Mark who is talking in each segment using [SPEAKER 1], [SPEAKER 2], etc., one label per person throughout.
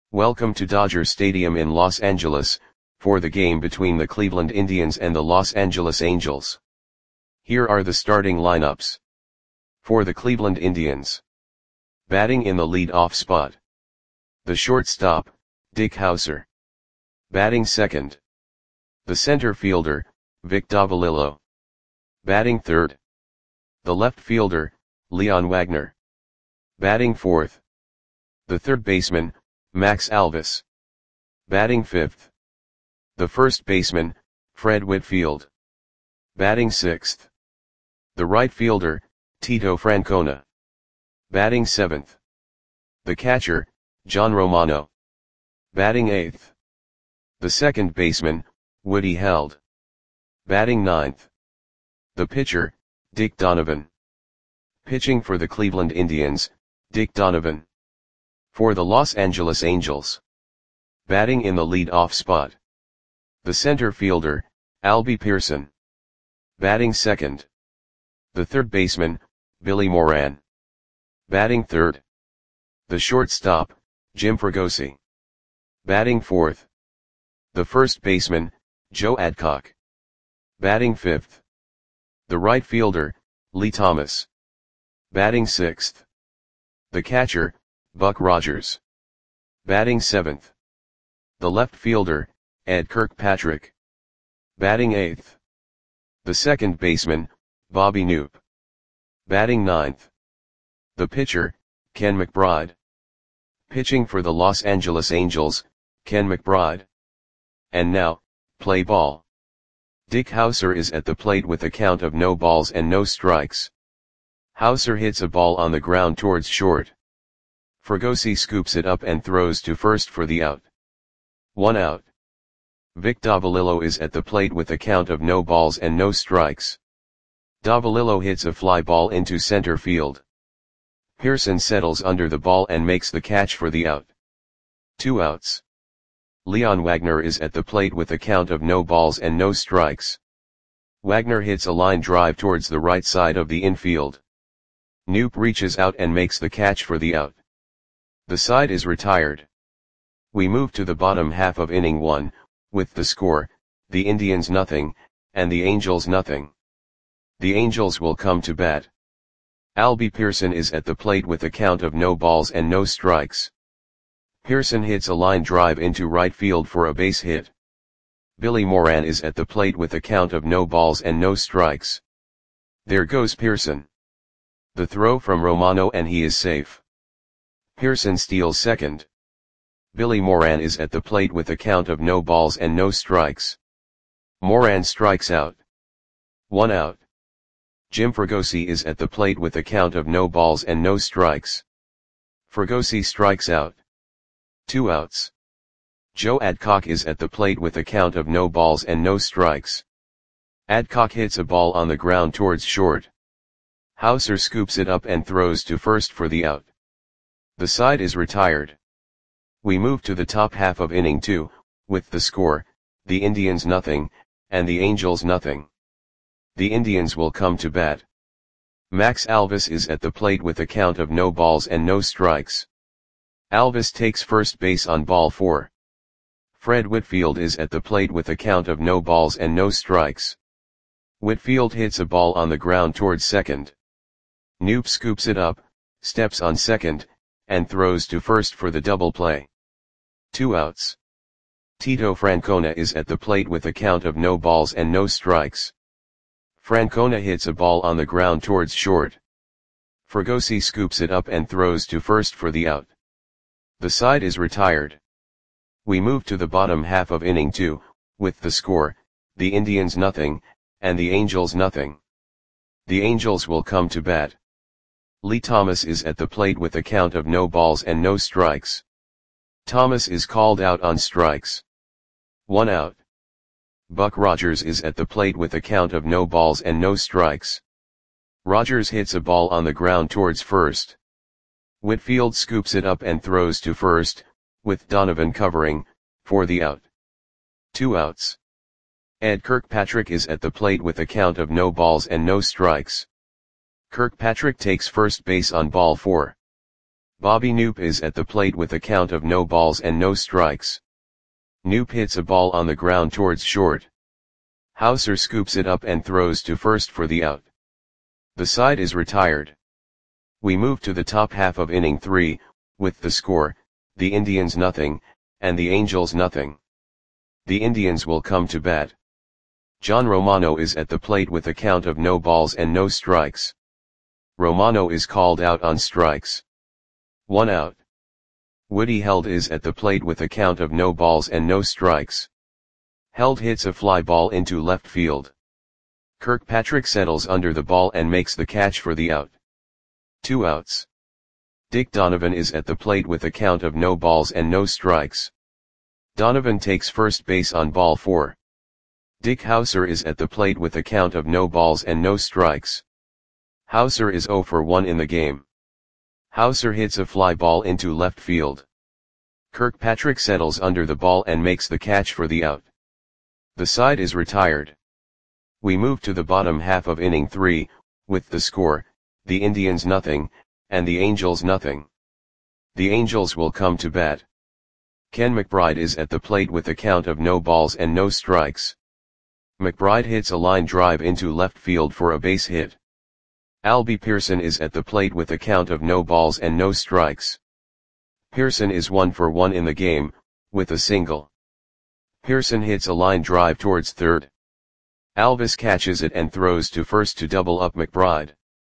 [SPEAKER 1] Welcome to Dodger Stadium in Los Angeles, for the game between the Cleveland Indians and the Los Angeles Angels. Here are the starting lineups. For the Cleveland Indians. Batting in the lead-off spot. The shortstop, Dick Howser. Batting second. The center fielder, Vic Davalillo. Batting third. The left fielder, Leon Wagner. Batting fourth. The third baseman, Max Alvis. Batting fifth. The first baseman, Fred Whitfield. Batting sixth. The right fielder, Tito Francona. Batting seventh. The catcher, John Romano. Batting eighth. The second baseman, Woody Held. Batting ninth. The pitcher, Dick Donovan. Pitching for the Cleveland Indians, Dick Donovan. For the Los Angeles Angels. Batting in the lead-off spot. The center fielder, Albie Pearson. Batting second. The third baseman, Billy Moran. Batting third. The shortstop, Jim Fregosi. Batting fourth. The first baseman, Joe Adcock. Batting fifth. The right fielder, Lee Thomas. Batting sixth. The catcher, Buck Rogers. Batting seventh. The left fielder, Ed Kirkpatrick. Batting eighth. The second baseman, Bobby Knoop. Batting ninth. The pitcher, Ken McBride. Pitching for the Los Angeles Angels, Ken McBride. And now, play ball. Dick Howser is at the plate with a count of no balls and no strikes. Howser hits a ball on the ground towards short. Fregosi scoops it up and throws to first for the out. 1 out. Vic Davalillo is at the plate with a count of no balls and no strikes. Davalillo hits a fly ball into center field. Pearson settles under the ball and makes the catch for the out. 2 outs. Leon Wagner is at the plate with a count of no balls and no strikes. Wagner hits a line drive towards the right side of the infield. Knoop reaches out and makes the catch for the out. The side is retired. We move to the bottom half of inning 1, with the score, the Indians nothing, and the Angels nothing. The Angels will come to bat. Albie Pearson is at the plate with a count of no balls and no strikes. Pearson hits a line drive into right field for a base hit. Billy Moran is at the plate with a count of no balls and no strikes. There goes Pearson. The throw from Romano and he is safe. Pearson steals second. Billy Moran is at the plate with a count of no balls and no strikes. Moran strikes out. 1 out. Jim Fregosi is at the plate with a count of no balls and no strikes. Fregosi strikes out. 2 outs. Joe Adcock is at the plate with a count of no balls and no strikes. Adcock hits a ball on the ground towards short. Howser scoops it up and throws to first for the out. The side is retired. We move to the top half of inning 2, with the score, the Indians nothing, and the Angels nothing. The Indians will come to bat. Max Alvis is at the plate with a count of no balls and no strikes. Alvis takes first base on ball 4. Fred Whitfield is at the plate with a count of no balls and no strikes. Whitfield hits a ball on the ground towards second. Knoop scoops it up, steps on second, and throws to first for the double play. 2 outs. Tito Francona is at the plate with a count of no balls and no strikes. Francona hits a ball on the ground towards short. Fregosi scoops it up and throws to first for the out. The side is retired. We move to the bottom half of inning 2, with the score, the Indians nothing, and the Angels nothing. The Angels will come to bat. Lee Thomas is at the plate with a count of no balls and no strikes. Thomas is called out on strikes. 1 out. Buck Rogers is at the plate with a count of no balls and no strikes. Rogers hits a ball on the ground towards first. Whitfield scoops it up and throws to first, with Donovan covering, for the out. 2 outs. Ed Kirkpatrick is at the plate with a count of no balls and no strikes. Kirkpatrick takes first base on ball 4. Bobby Knoop is at the plate with a count of no balls and no strikes. Knoop hits a ball on the ground towards short. Hauser scoops it up and throws to first for the out. The side is retired. We move to the top half of inning 3, with the score, the Indians nothing, and the Angels nothing. The Indians will come to bat. John Romano is at the plate with a count of no balls and no strikes. Romano is called out on strikes. 1 out. Woody Held is at the plate with a count of no balls and no strikes. Held hits a fly ball into left field. Kirkpatrick settles under the ball and makes the catch for the out. 2 outs. Dick Donovan is at the plate with a count of no balls and no strikes. Donovan takes first base on ball 4. Dick Hauser is at the plate with a count of no balls and no strikes. Hauser is 0 for 1 in the game. Hauser hits a fly ball into left field. Kirkpatrick settles under the ball and makes the catch for the out. The side is retired. We move to the bottom half of inning 3, with the score, the Indians nothing, and the Angels nothing. The Angels will come to bat. Ken McBride is at the plate with a count of no balls and no strikes. McBride hits a line drive into left field for a base hit. Albie Pearson is at the plate with a count of no balls and no strikes. Pearson is 1 for 1 in the game, with a single. Pearson hits a line drive towards third. Alvis catches it and throws to first to double up McBride.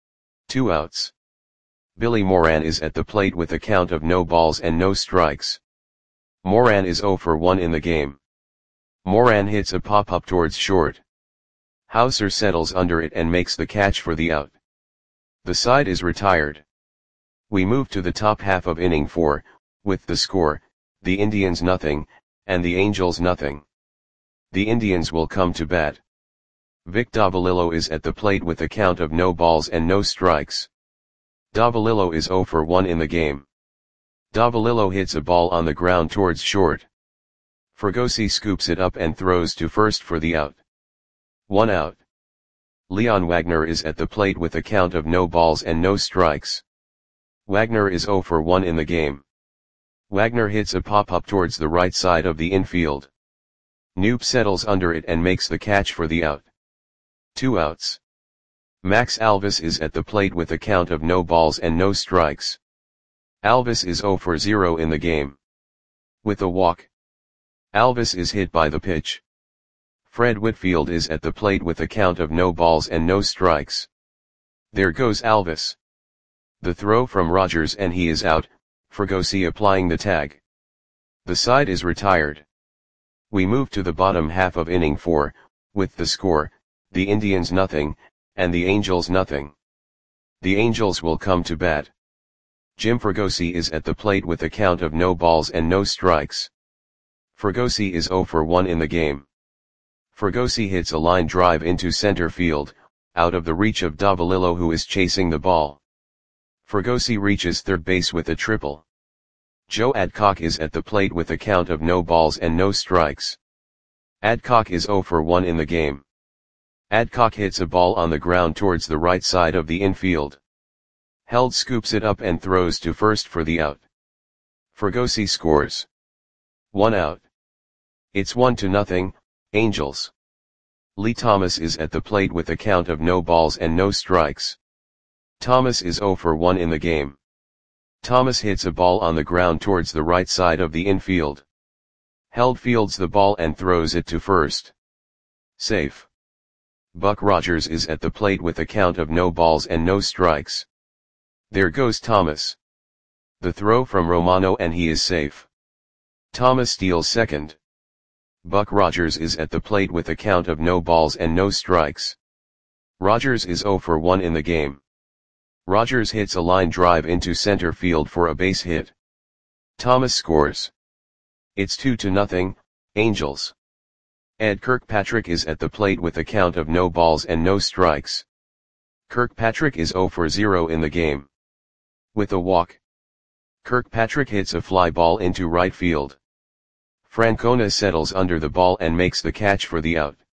[SPEAKER 1] 2 outs. Billy Moran is at the plate with a count of no balls and no strikes. Moran is 0 for 1 in the game. Moran hits a pop-up towards short. Hauser settles under it and makes the catch for the out. The side is retired. We move to the top half of inning 4, with the score, the Indians nothing, and the Angels nothing. The Indians will come to bat. Vic Davalillo is at the plate with a count of no balls and no strikes. Davalillo is 0 for 1 in the game. Davalillo hits a ball on the ground towards short. Fregosi scoops it up and throws to first for the out. 1 out. Leon Wagner is at the plate with a count of no balls and no strikes. Wagner is 0 for 1 in the game. Wagner hits a pop-up towards the right side of the infield. Knoop settles under it and makes the catch for the out. 2 outs. Max Alvis is at the plate with a count of no balls and no strikes. Alvis is 0 for 0 in the game. With a walk. Alvis is hit by the pitch. Fred Whitfield is at the plate with a count of no balls and no strikes. There goes Alvis. The throw from Rogers and he is out, Fregosi applying the tag. The side is retired. We move to the bottom half of inning 4, with the score, the Indians nothing, and the Angels nothing. The Angels will come to bat. Jim Fregosi is at the plate with a count of no balls and no strikes. Fregosi is 0 for 1 in the game. Fregosi hits a line drive into center field, out of the reach of Davalillo who is chasing the ball. Fregosi reaches third base with a triple. Joe Adcock is at the plate with a count of no balls and no strikes. Adcock is 0 for 1 in the game. Adcock hits a ball on the ground towards the right side of the infield. Held scoops it up and throws to first for the out. Fregosi scores. 1 out. It's 1-0, Angels. Lee Thomas is at the plate with a count of no balls and no strikes. Thomas is 0 for 1 in the game. Thomas hits a ball on the ground towards the right side of the infield. Held fields the ball and throws it to first. Safe. Buck Rogers is at the plate with a count of no balls and no strikes. There goes Thomas. The throw from Romano and he is safe. Thomas steals second. Buck Rogers is at the plate with a count of no balls and no strikes. Rogers is 0 for 1 in the game. Rogers hits a line drive into center field for a base hit. Thomas scores. It's 2-0, Angels. Ed Kirkpatrick is at the plate with a count of no balls and no strikes. Kirkpatrick is 0 for 0 in the game. With a walk. Kirkpatrick hits a fly ball into right field. Francona settles under the ball and makes the catch for the out.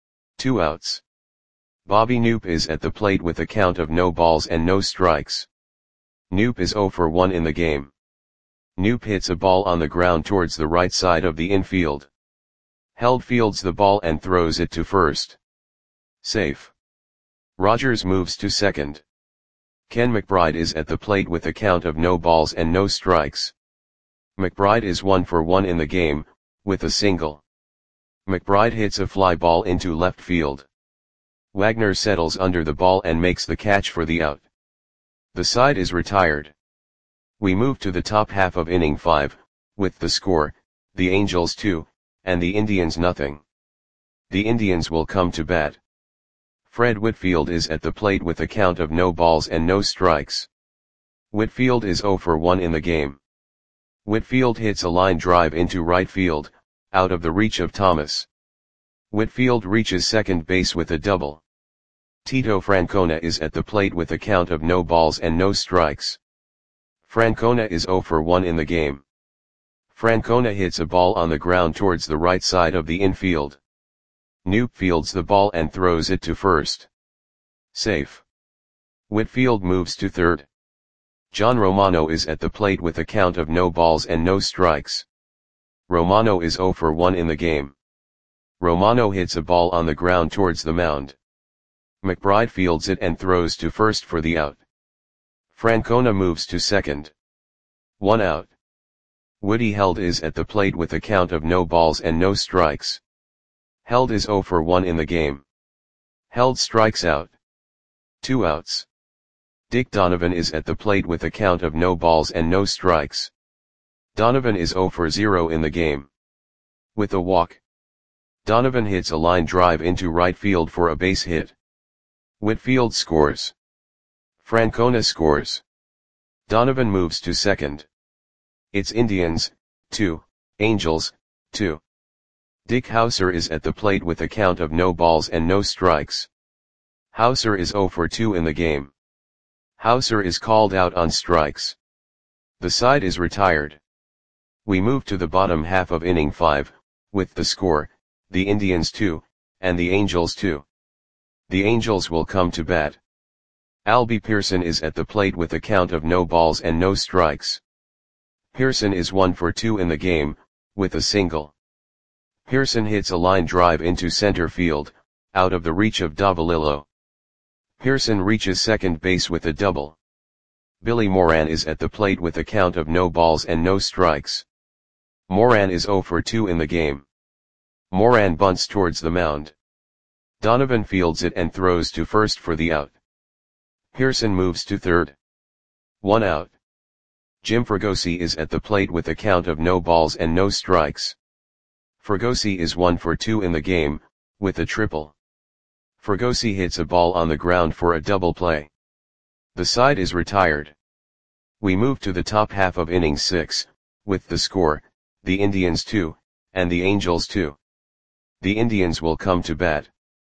[SPEAKER 1] 2 outs. Bobby Knoop is at the plate with a count of no balls and no strikes. Noop is 0 for 1 in the game. Noop hits a ball on the ground towards the right side of the infield. Held fields the ball and throws it to first. Safe. Rogers moves to second. Ken McBride is at the plate with a count of no balls and no strikes. McBride is 1 for 1 in the game, with a single. McBride hits a fly ball into left field. Wagner settles under the ball and makes the catch for the out. The side is retired. We move to the top half of inning 5, with the score, the Angels 2, and the Indians nothing. The Indians will come to bat. Fred Whitfield is at the plate with a count of no balls and no strikes. Whitfield is 0 for 1 in the game. Whitfield hits a line drive into right field, out of the reach of Thomas. Whitfield reaches second base with a double. Tito Francona is at the plate with a count of no balls and no strikes. Francona is 0 for 1 in the game. Francona hits a ball on the ground towards the right side of the infield. Noop fields the ball and throws it to first. Safe. Whitfield moves to third. John Romano is at the plate with a count of no balls and no strikes. Romano is 0 for 1 in the game. Romano hits a ball on the ground towards the mound. McBride fields it and throws to first for the out. Francona moves to second. 1 out. Woody Held is at the plate with a count of no balls and no strikes. Held is 0 for 1 in the game. Held strikes out. 2 outs. Dick Donovan is at the plate with a count of no balls and no strikes. Donovan is 0 for 0 in the game. With a walk. Donovan hits a line drive into right field for a base hit. Whitfield scores. Francona scores. Donovan moves to second. It's Indians, 2, Angels, 2. Dick Hauser is at the plate with a count of no balls and no strikes. Hauser is 0 for 2 in the game. Hauser is called out on strikes. The side is retired. We move to the bottom half of inning 5, with the score, the Indians 2, and the Angels 2. The Angels will come to bat. Albie Pearson is at the plate with a count of no balls and no strikes. Pearson is 1 for 2 in the game, with a single. Pearson hits a line drive into center field, out of the reach of Davalillo. Pearson reaches second base with a double. Billy Moran is at the plate with a count of no balls and no strikes. Moran is 0 for 2 in the game. Moran bunts towards the mound. Donovan fields it and throws to first for the out. Pearson moves to third. 1 out. Jim Fregosi is at the plate with a count of no balls and no strikes. Fregosi is 1 for 2 in the game, with a triple. Fregosi hits a ball on the ground for a double play. The side is retired. We move to the top half of inning 6, with the score, the Indians 2, and the Angels 2. The Indians will come to bat.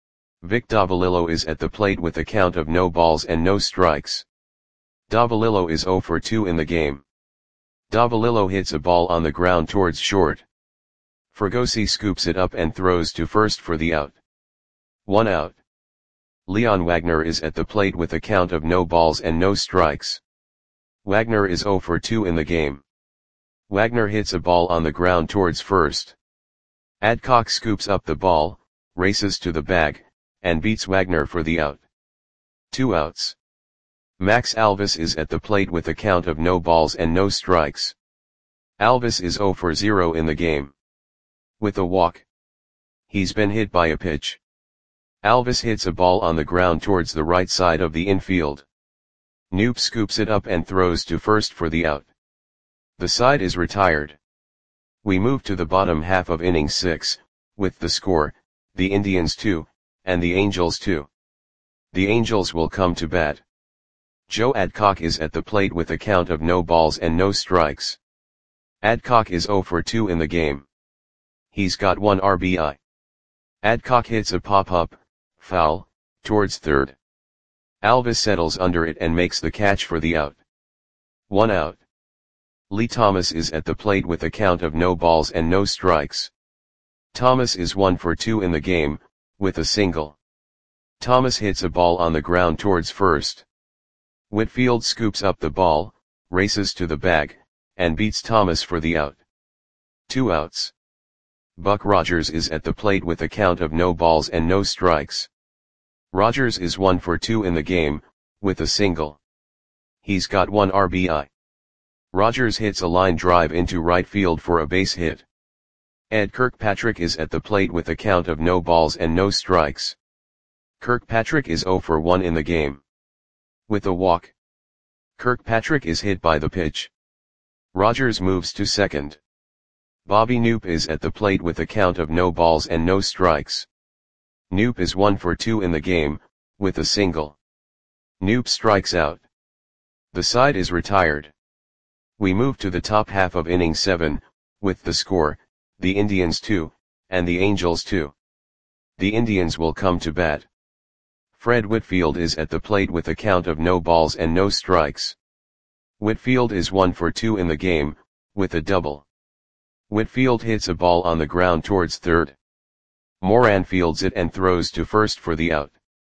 [SPEAKER 1] Vic Davalillo is at the plate with a count of no balls and no strikes. Davalillo is 0 for 2 in the game. Davalillo hits a ball on the ground towards short. Fregosi scoops it up and throws to first for the out. 1 out. Leon Wagner is at the plate with a count of no balls and no strikes. Wagner is 0 for 2 in the game. Wagner hits a ball on the ground towards first. Adcock scoops up the ball, races to the bag, and beats Wagner for the out. 2 outs. Max Alvis is at the plate with a count of no balls and no strikes. Alvis is 0 for 0 in the game. With a walk. He's been hit by a pitch. Alvis hits a ball on the ground towards the right side of the infield. Noop scoops it up and throws to first for the out. The side is retired. We move to the bottom half of inning 6, with the score, the Indians 2, and the Angels 2. The Angels will come to bat. Joe Adcock is at the plate with a count of no balls and no strikes. Adcock is 0 for 2 in the game. He's got 1 RBI. Adcock hits a pop-up, foul, towards third. Alvis settles under it and makes the catch for the out. 1 out. Lee Thomas is at the plate with a count of no balls and no strikes. Thomas is 1 for 2 in the game, with a single. Thomas hits a ball on the ground towards first. Whitfield scoops up the ball, races to the bag, and beats Thomas for the out. 2 outs. Buck Rogers is at the plate with a count of no balls and no strikes. Rogers is 1 for 2 in the game, with a single. He's got 1 RBI. Rogers hits a line drive into right field for a base hit. Ed Kirkpatrick is at the plate with a count of no balls and no strikes. Kirkpatrick is 0 for 1 in the game. With a walk. Kirkpatrick is hit by the pitch. Rogers moves to second. Bobby Knoop is at the plate with a count of no balls and no strikes. Knoop is 1 for 2 in the game, with a single. Knoop strikes out. The side is retired. We move to the top half of inning 7, with the score, the Indians 2, and the Angels 2. The Indians will come to bat. Fred Whitfield is at the plate with a count of no balls and no strikes. Whitfield is 1 for 2 in the game, with a double. Whitfield hits a ball on the ground towards third. Moran fields it and throws to first for the out.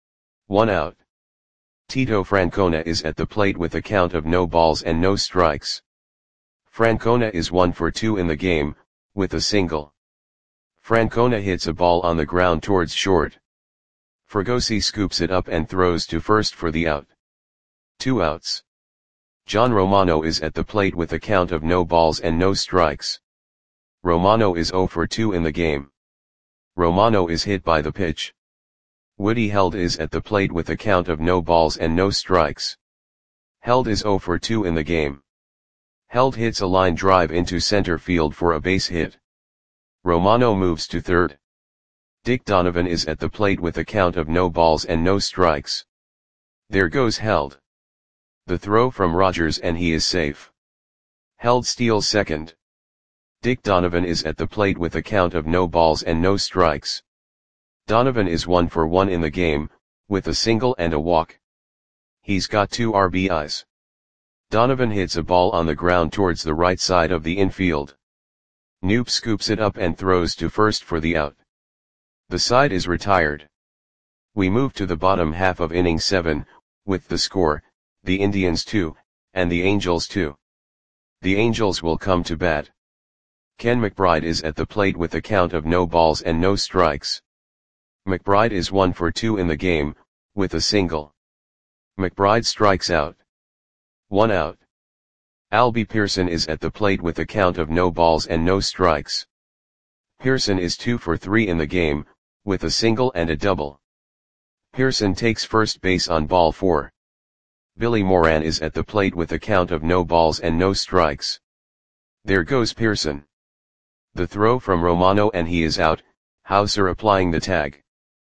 [SPEAKER 1] 1 out. Tito Francona is at the plate with a count of no balls and no strikes. Francona is 1 for 2 in the game, with a single. Francona hits a ball on the ground towards short. Fregosi scoops it up and throws to first for the out. 2 outs. John Romano is at the plate with a count of no balls and no strikes. Romano is 0 for 2 in the game. Romano is hit by the pitch. Woody Held is at the plate with a count of no balls and no strikes. Held is 0 for 2 in the game. Held hits a line drive into center field for a base hit. Romano moves to third. Dick Donovan is at the plate with a count of no balls and no strikes. There goes Held. The throw from Rogers and he is safe. Held steals second. Dick Donovan is at the plate with a count of no balls and no strikes. Donovan is 1 for 1 in the game, with a single and a walk. He's got 2 RBIs. Donovan hits a ball on the ground towards the right side of the infield. Knoop scoops it up and throws to first for the out. The side is retired. We move to the bottom half of inning 7, with the score, the Indians 2, and the Angels 2. The Angels will come to bat. Ken McBride is at the plate with a count of no balls and no strikes. McBride is 1 for 2 in the game, with a single. McBride strikes out. 1 out. Albie Pearson is at the plate with a count of no balls and no strikes. Pearson is 2 for 3 in the game, with a single and a double. Pearson takes first base on ball 4. Billy Moran is at the plate with a count of no balls and no strikes. There goes Pearson. The throw from Romano and he is out, Hauser applying the tag.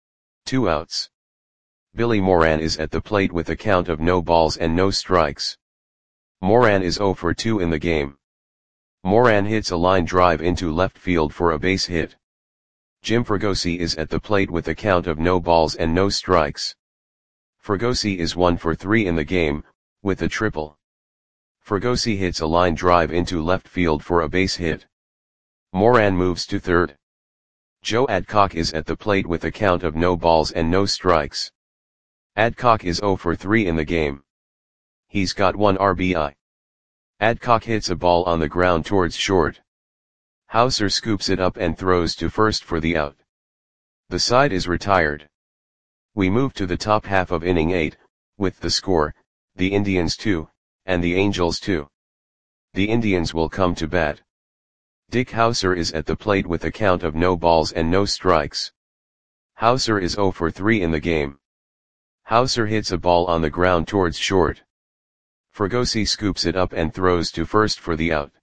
[SPEAKER 1] 2 outs. Billy Moran is at the plate with a count of no balls and no strikes. Moran is 0 for 2 in the game. Moran hits a line drive into left field for a base hit. Jim Fregosi is at the plate with a count of no balls and no strikes. Fregosi is 1 for 3 in the game, with a triple. Fregosi hits a line drive into left field for a base hit. Moran moves to third. Joe Adcock is at the plate with a count of no balls and no strikes. Adcock is 0 for 3 in the game. He's got 1 RBI. Adcock hits a ball on the ground towards short. Hauser scoops it up and throws to first for the out. The side is retired. We move to the top half of inning 8, with the score, the Indians 2, and the Angels 2. The Indians will come to bat. Dick Hauser is at the plate with a count of no balls and no strikes. Hauser is 0 for 3 in the game. Hauser hits a ball on the ground towards short. Fregosi scoops it up and throws to first for the out.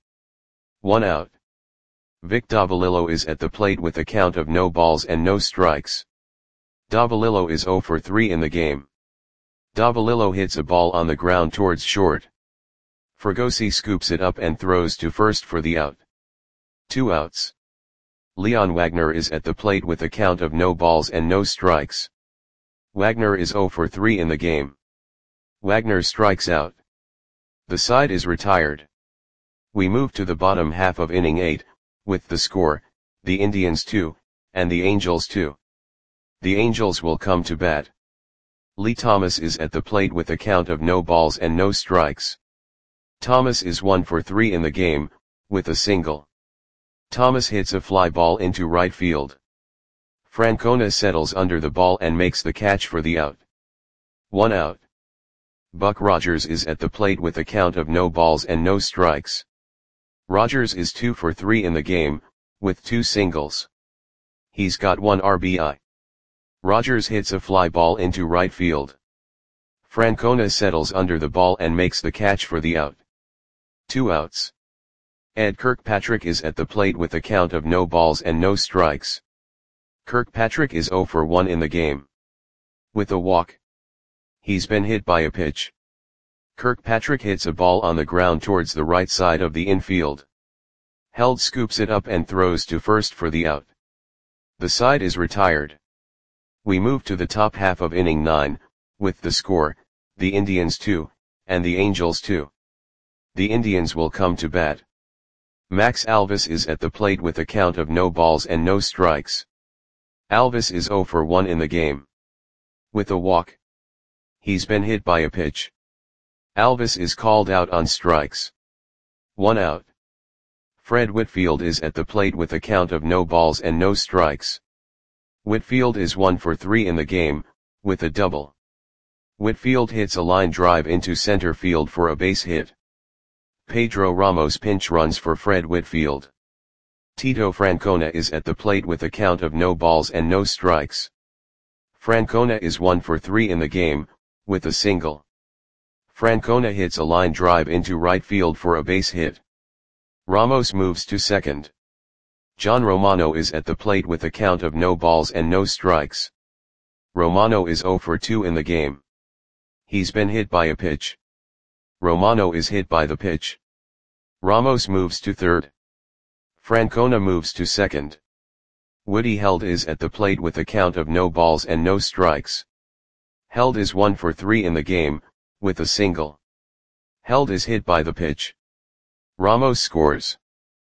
[SPEAKER 1] 1 out. Vic Davalillo is at the plate with a count of no balls and no strikes. Davalillo is 0 for 3 in the game. Davalillo hits a ball on the ground towards short. Fregosi scoops it up and throws to first for the out. 2 outs. Leon Wagner is at the plate with a count of no balls and no strikes. Wagner is 0 for 3 in the game. Wagner strikes out. The side is retired. We move to the bottom half of inning 8, with the score, the Indians 2, and the Angels 2. The Angels will come to bat. Lee Thomas is at the plate with a count of no balls and no strikes. Thomas is 1 for 3 in the game, with a single. Thomas hits a fly ball into right field. Francona settles under the ball and makes the catch for the out. 1 out. Buck Rogers is at the plate with a count of no balls and no strikes. Rogers is 2 for 3 in the game, with 2 singles. He's got 1 RBI. Rogers hits a fly ball into right field. Francona settles under the ball and makes the catch for the out. 2 outs. Ed Kirkpatrick is at the plate with a count of no balls and no strikes. Kirkpatrick is 0 for 1 in the game. With a walk. He's been hit by a pitch. Kirkpatrick hits a ball on the ground towards the right side of the infield. Held scoops it up and throws to first for the out. The side is retired. We move to the top half of inning 9, with the score, the Indians 2, and the Angels 2. The Indians will come to bat. Max Alvis is at the plate with a count of no balls and no strikes. Alvis is 0 for 1 in the game. With a walk. He's been hit by a pitch. Alvis is called out on strikes. 1 out. Fred Whitfield is at the plate with a count of no balls and no strikes. Whitfield is 1 for 3 in the game, with a double. Whitfield hits a line drive into center field for a base hit. Pedro Ramos pinch runs for Fred Whitfield. Tito Francona is at the plate with a count of no balls and no strikes. Francona is 1 for 3 in the game, with a single. Francona hits a line drive into right field for a base hit. Ramos moves to second. John Romano is at the plate with a count of no balls and no strikes. Romano is 0 for 2 in the game. He's been hit by a pitch. Romano is hit by the pitch. Ramos moves to third. Francona moves to second. Woody Held is at the plate with a count of no balls and no strikes. Held is 1 for 3 in the game, with a single. Held is hit by the pitch. Ramos scores.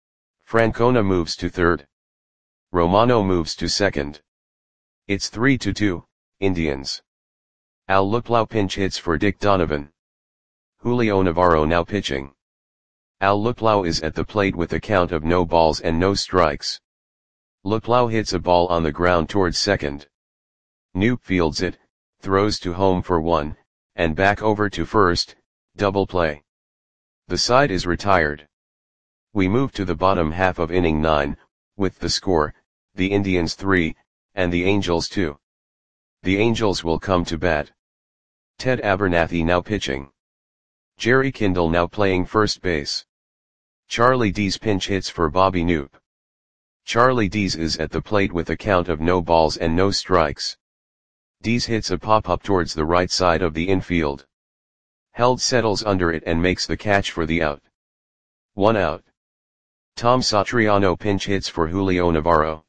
[SPEAKER 1] Francona moves to third. Romano moves to second. It's 3-2, Indians. Al Luplow pinch hits for Dick Donovan. Julio Navarro now pitching. Al Luplow is at the plate with a count of no balls and no strikes. Luplow hits a ball on the ground towards second. Knoop fields it, throws to home for 1, and back over to first, double play. The side is retired. We move to the bottom half of inning 9, with the score, the Indians 3, and the Angels 2. The Angels will come to bat. Ted Abernathy now pitching. Jerry Kindle now playing first base. Charlie Dees pinch hits for Bobby Knoop. Charlie Dees is at the plate with a count of no balls and no strikes. Dees hits a pop-up towards the right side of the infield. Held settles under it and makes the catch for the out. 1 out. Tom Satriano pinch hits for Julio Navarro.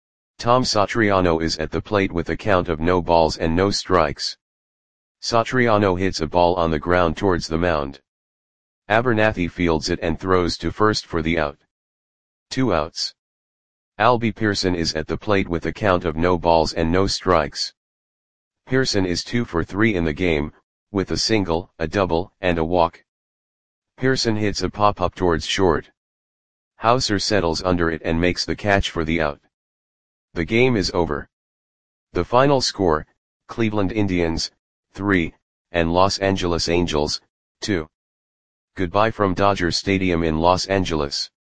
[SPEAKER 1] Tom Satriano is at the plate with a count of no balls and no strikes. Satriano hits a ball on the ground towards the mound. Abernathy fields it and throws to first for the out. 2 outs. Albie Pearson is at the plate with a count of no balls and no strikes. Pearson is 2 for 3 in the game, with a single, a double, and a walk. Pearson hits a pop-up towards short. Hauser settles under it and makes the catch for the out. The game is over. The final score, Cleveland Indians, 3, and Los Angeles Angels, 2. Goodbye from Dodger Stadium in Los Angeles.